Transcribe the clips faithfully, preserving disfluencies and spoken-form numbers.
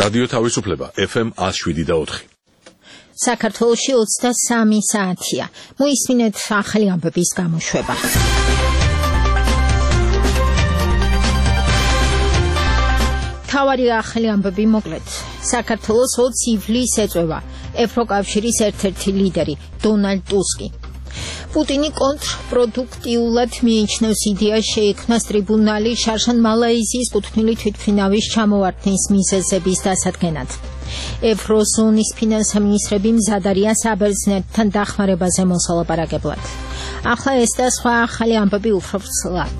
რადიო თავისუფლება F M one oh seven და four. საქართველოში ოცდასამი საათია. მოისმინეთ ახალი ამბების გამოშვება. თავარი ახალი ამბები მოკლედ. საქართველოს ოც ივლისს ეწევა ევროკავშირის ერთ-ერთი ლიდერი დონალდ ტუსკი. პუტინი კონტრპროდუქტიულად მიიჩნევს იდეას შეიქმნას ტრიბუნალი შარშან მალაიზიის კუთვნილი თვითმფრინავის ჩამოვარდნის მიზეზების დასადგენად. ევროზონის ფინანსამინისტრები მზად არიან საბერძნეთთან დახმარებაზე მოსალაპარაკებლად. ახლა ეს და სხვა ახალი ამბები უფრო ვრცლად.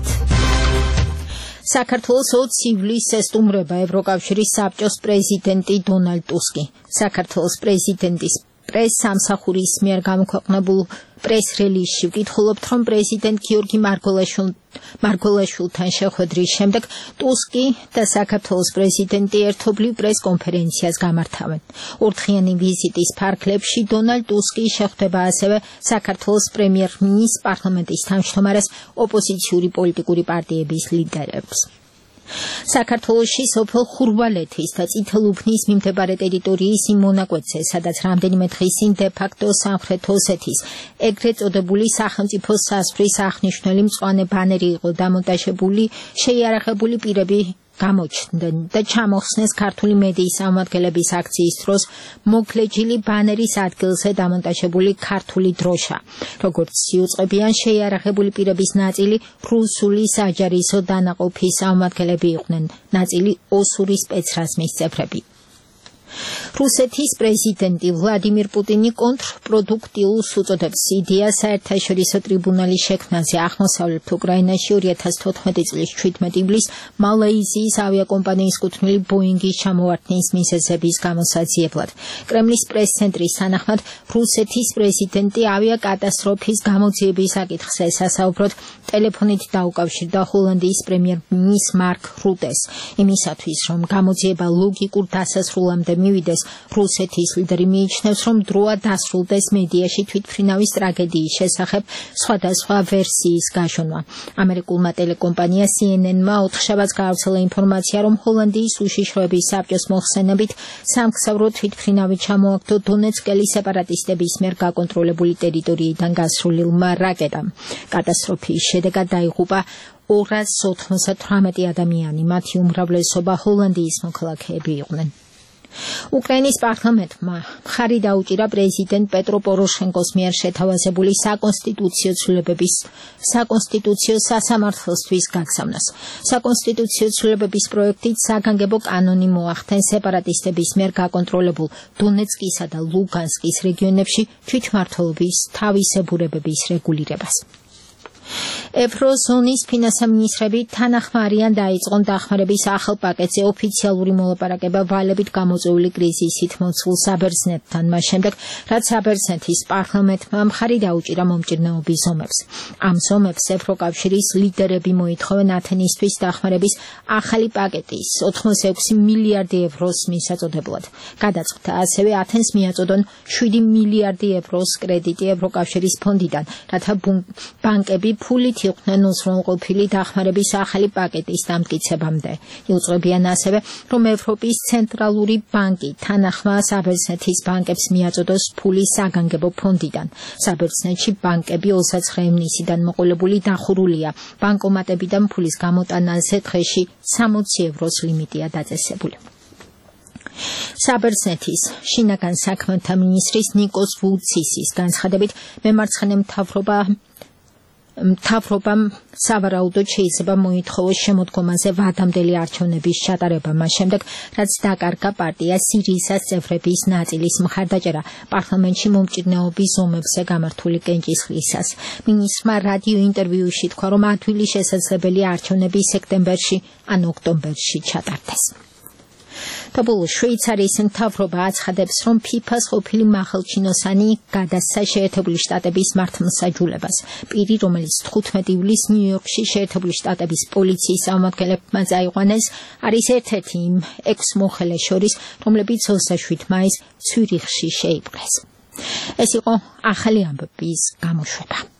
საქართველოს ოც ივლისს ესტუმრება ევროკავშირის საბჭოს პრეზიდენტი დონალდ ტუსკი. საქართველოს პრეზიდენტის პრეს-სამსახურის მიერ გამოქვეყნებულ პრეს-რელიზში ვკითხულობთ, რომ პრეზიდენტ გიორგი მარგველაშვილთან შეხვედრის შემდეგ ტუსკი და საქართველოს პრეზიდენტი ერთობლივ პრეს-კონფერენციას გამართავენ. ორდღიანი ვიზიტის ფარგლებში დონალდ ტუსკი შეხვდება ასევე საქართველოს პრემიერ-მინისტრს, პარლამენტის თავმჯდომარეს, ოპოზიციური პოლიტიკური პარტიების ლიდერებს. საქართველოში სოფელ ხურვალეთის და წითელუბნის მიმდებარე ტერიტორიის იმ მონაკვეთზე, სადაც რამდენიმე დღის წინ დე-ფაქტო სამხრეთ ოსეთის ეგრეთ წოდებული სახელმწიფო საზღვრის აღნიშნული მწვანე ბანერი იყო დამონტაჟებული, შეიარაღებული პირები გამოჩნდნენ და ჩამოხსნეს ქართული მედიის წარმომადგენლების აქციის დროს მოგლეჯილი ბანერის ადგილზე დამონტაჟებული ქართული დროშა. როგორც იუწყებიან, შეიარაღებული პირების ნაწილი რუსული საჯარისო დანაყოფის წარმომადგენლები იყვნენ, ნაწილი ოსური სპეცრაზმის წევრები. რუსეთის პრეზიდენტი ვლადიმირ პუტინი კონტრპროდუქტიულს უწოდებს იდეას საერთაშორისო ტრიბუნალის შექმნაზე აღმოსავლეთ უკრაინაში ორი ათას თოთხმეტი წლის ჩვიდმეტ ივლისს მალაიზიის ავიაკომპანიის კუთვნილი ბოინგის ჩამოვარდნის მიზეზების გამოსაძიებლად. კრემლის პრეს-ცენტრის თანახმად რუსეთის პრეზიდენტი ავიაკატასტროფის გამოძიების საკითხზე სასაუბროდ ტელეფონით დაუკავშირდა ჰოლანდიის პრემიერ-მინისტრ მარკ რუტეს იმისათვის, რომ გამოძიება ლოგიკურ დასასრულამდე მივიდეს. რუსეთის ლიდერი მიიჩნევს, რომ დროა დასრულდეს მედიაში თვითმფრინავის ტრაგედიის შესახებ სხვადასხვა ვერსიის გაშონა. ამერიკულმა ტელეკომპანია C N N-მა ოთხშაბათს გაავრცელა ინფორმაცია, რომ ჰოლანდიის უშიშროების საბჭოს მოხსენებით სამგზავრო თვითმფრინავი ჩამოაგდო დონეცკელი სეპარატისტების მიერ გაკონტროლებული ტერიტორიიდან გასრულილმა რაკეტამ. კატასტროფის შედეგად დაიღუპა ორას ოთხმოცდათვრამეტი ადამიანი, მათი უმრავლესობა ჰოლანდიის მოქალაქეები იყვნენ. უკრაინის პარლამენტმა მხარი დაუჭირა პრეზიდენტ პეტრო პოროშენკოს მიერ შეთავაზებული საკონსტიტუციო ცვლილებების საკონსტიტუციო სასამართლოსთვის გაგზავნას. საკონსტიტუციო ცვლილებების პროექტით საგანგებო კანონი მოახდენს სეპარატისტების მიერ გაკონტროლებულ დონეცკისა და ლუგანსკის რეგიონებში თვითმმართველობის თავისებურებების რეგულირებას. ევროზონის ფინანსამინისტრები თანახმარიან დაიწყონ დახმარების ახალ პაკეტზე ოფიციალური მოლაპარაკება ვალებით გამოწვეული კრიზისით მოცულ საბერძნეთთან, მას შემდეგ, რაც საბერძნეთის პარლამენტმა მხარი დაუჭირა მომჭირნეობის ზომებს. ამ ზომებს ევროკავშირის ლიდერები მოითხოვენ ათენისთვის დახმარების ახალი პაკეტის ოთხმოცდაექვსი მილიარდი ევროს მისაწოდებლად. გადაწყდა ასევე ათენს მიაწოდონ შვიდი მილიარდი ევროს კრედიტი ევროკავშირის ფონდიდან, რათა ბანკები ფულით იყვნენ უზრუნველყოფილი დახმარების ახალი პაკეტის დამტკიცებამდე. იუწყებიან ასევე, რომ ევროპის ცენტრალური ბანკი თანახმა საბერძნეთის ბანკებს მიაწოდოს ფული საგანგებო ფონდიდან. საბერძნეთში ბანკები ოცდაცხრე ივნისიდან მოყოლებული დახურულია. ბანკომატებიდან ფულის გამოტანაზე დღეში სამოცი ევროს ლიმიტია დაწესებული. საბერძნეთის შინაგან საქმეთა მინისტრის ნიკოს ვუცისის განცხადებით, მემარცხენე მთავრობა მთავრობამ სავარაუდოდ შეიძლება მოითხოვოს შემოდგომაზე ვადამდელი არჩევნების ჩატარება, მას შემდეგ, რაც დაკარგა პარტია სირიისას წევრების ნაწილის მხარდაჭერა პარლამენტში მომჭირნეობის ზომებზე გამართული კენჭისყრისას. მინისტრმა რადიო ინტერვიუში თქვა, რომ ადვილი შესაძლებელია არჩევნები სექტემბერში ან ოქტომბერში ჩატარდეს. და ბოლოს შვეიცარიის მთავრობა აცხადებს, რომ ფიფას ყოფილი მაღალჩინოსანი გადასცა შეერთებული შტატების მართლმსაჯულებას. პირი, რომელიც თხუთმეტი ივლისს ნიუ-იორკში შეერთებული შტატების პოლიციის წარმომადგენლებმა წაიყვანეს, არის ერთ-ერთი იმ ექვს მოხელეს შორის, რომლებიც ოცდაშვიდ მაისს ცვირიხში შეიპყრეს. ეს იყო ახალი ამბების გამოშვება.